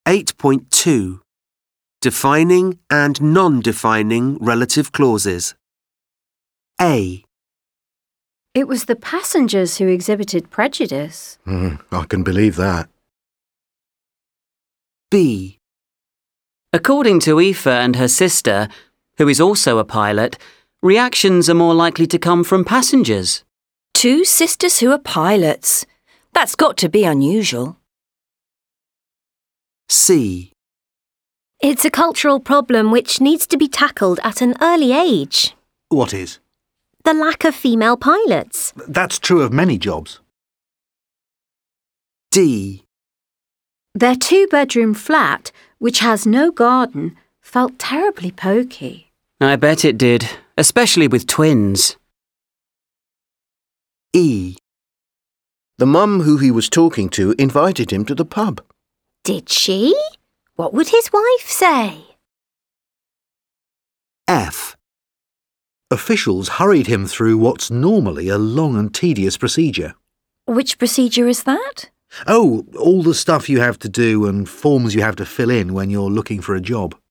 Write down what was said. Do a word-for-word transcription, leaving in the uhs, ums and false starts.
eight point two. Defining and non-defining relative clauses. A. It was the passengers who exhibited prejudice. Mm, I can believe that. B. According to Aoife and her sister, who is also a pilot, reactions are more likely to come from passengers. Two sisters who are pilots. That's got to be unusual. C. It's a cultural problem which needs to be tackled at an early age. What is? The lack of female pilots. That's true of many jobs. D. Their two-bedroom flat, which has no garden, felt terribly poky. I bet it did, especially with twins. E. The mum who he was talking to invited him to the pub. Did she? What would his wife say? F. Officials hurried him through what's normally a long and tedious procedure. Which procedure is that? Oh, all the stuff you have to do and forms you have to fill in when you're looking for a job.